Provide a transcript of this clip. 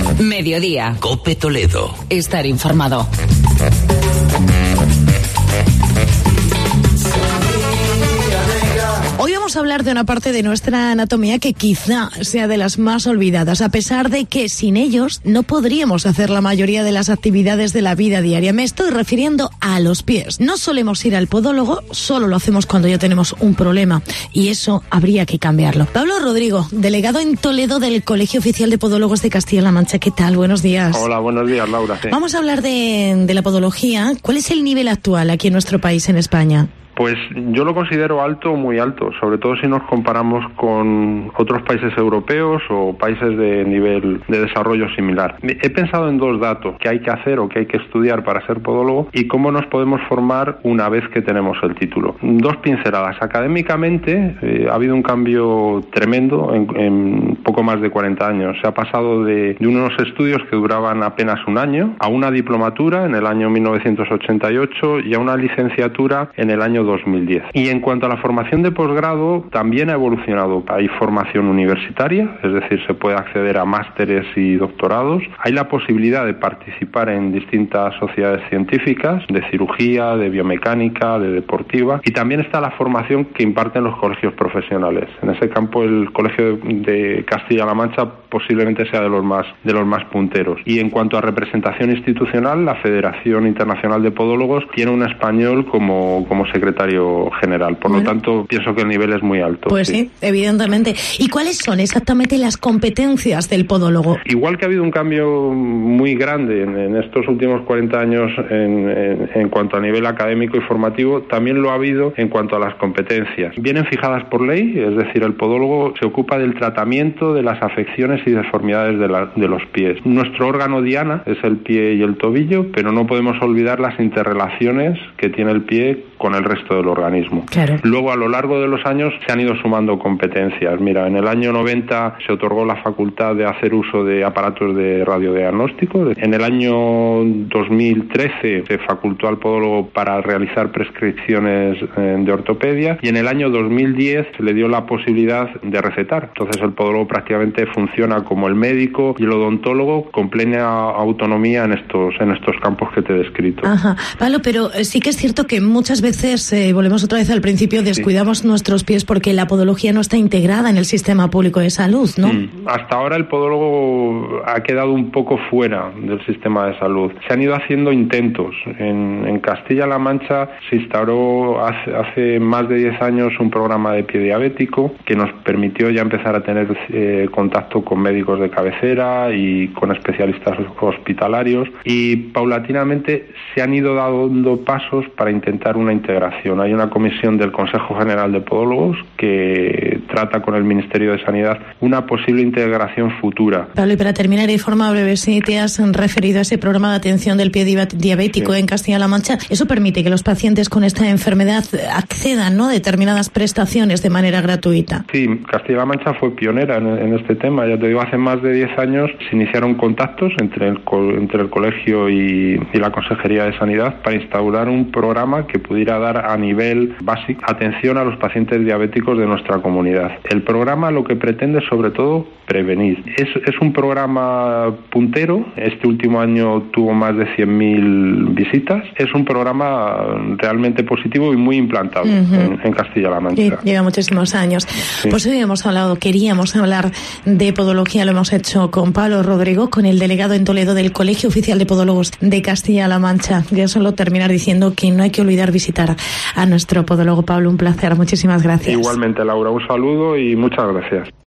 Mediodía. COPE Toledo. Estar informado. Hoy vamos a hablar de una parte de nuestra anatomía que quizá sea de las más olvidadas, a pesar de que sin ellos no podríamos hacer la mayoría de las actividades de la vida diaria. Me estoy refiriendo a los pies. No solemos ir al podólogo, solo lo hacemos cuando ya tenemos un problema, y eso habría que cambiarlo. Pablo Rodrigo, delegado en Toledo del Colegio Oficial de Podólogos de Castilla-La Mancha. ¿Qué tal? Buenos días. Hola, buenos días, Laura. Sí. Vamos a hablar de la podología. ¿Cuál es el nivel actual aquí en nuestro país, en España? Pues yo lo considero alto, muy alto, sobre todo si nos comparamos con otros países europeos o países de nivel de desarrollo similar. He pensado en dos datos que hay que hacer o que hay que estudiar para ser podólogo y cómo nos podemos formar una vez que tenemos el título. Dos pinceladas. Académicamente ha habido un cambio tremendo en poco más de 40 años. Se ha pasado de unos estudios que duraban apenas un año a una diplomatura en el año 1988 y a una licenciatura en el año 2010. Y en cuanto a la formación de posgrado, también ha evolucionado. Hay formación universitaria, es decir, se puede acceder a másteres y doctorados. Hay la posibilidad de participar en distintas sociedades científicas, de cirugía, de biomecánica, de deportiva. Y también está la formación que imparten los colegios profesionales. En ese campo, el Colegio de Castilla-La Mancha posiblemente sea de los más punteros. Y en cuanto a representación institucional, la Federación Internacional de Podólogos tiene un español como secretario general. Por lo tanto, pienso que el nivel es muy alto. Pues sí, evidentemente. ¿Y cuáles son exactamente las competencias del podólogo? Igual que ha habido un cambio muy grande en estos últimos 40 años en cuanto a nivel académico y formativo, también lo ha habido en cuanto a las competencias. Vienen fijadas por ley, es decir, el podólogo se ocupa del tratamiento de las afecciones y deformidades de los pies. Nuestro órgano diana es el pie y el tobillo, pero no podemos olvidar las interrelaciones que tiene el pie con el resto del organismo. Claro. Luego, a lo largo de los años, se han ido sumando competencias. Mira, en el año 90 se otorgó la facultad de hacer uso de aparatos de radiodiagnóstico. En el año 2013 se facultó al podólogo para realizar prescripciones de ortopedia y en el año 2010 se le dio la posibilidad de recetar. Entonces, el podólogo prácticamente funciona como el médico y el odontólogo con plena autonomía en estos campos que te he descrito. Ajá. Pablo, pero sí que es cierto que muchas veces, volvemos otra vez al principio, descuidamos nuestros pies porque la podología no está integrada en el sistema público de salud, ¿no? Hasta ahora el podólogo ha quedado un poco fuera del sistema de salud. Se han ido haciendo intentos. En Castilla-La Mancha se instauró hace más de 10 años un programa de pie diabético que nos permitió ya empezar a tener contacto con médicos de cabecera y con especialistas hospitalarios, y paulatinamente se han ido dando pasos para intentar una integración. Hay una comisión del Consejo General de Podólogos que trata con el Ministerio de Sanidad una posible integración futura. Pablo, y para terminar de forma breve, si te has referido a ese programa de atención del pie diabético en Castilla-La Mancha, eso permite que los pacientes con esta enfermedad accedan, ¿no?, a determinadas prestaciones de manera gratuita. Sí, Castilla-La Mancha fue pionera en este tema. Ya te digo, hace más de 10 años se iniciaron contactos entre el colegio y la Consejería de Sanidad para instaurar un programa que pudiera dar a nivel básico atención a los pacientes diabéticos de nuestra comunidad. El programa lo que pretende sobre todo prevenir. Es un programa puntero. Este último año tuvo más de 100.000 visitas. Es un programa realmente positivo y muy implantado en Castilla-La Mancha. Sí, lleva muchísimos años. Sí. Pues hoy queríamos hablar de podología, lo hemos hecho con Pablo Rodrigo, con el delegado en Toledo del Colegio Oficial de Podólogos de Castilla-La Mancha. Yo solo terminar diciendo que no hay que olvidar visitar a nuestro podólogo. Pablo, un placer, muchísimas gracias. Igualmente, Laura, un saludo y muchas gracias.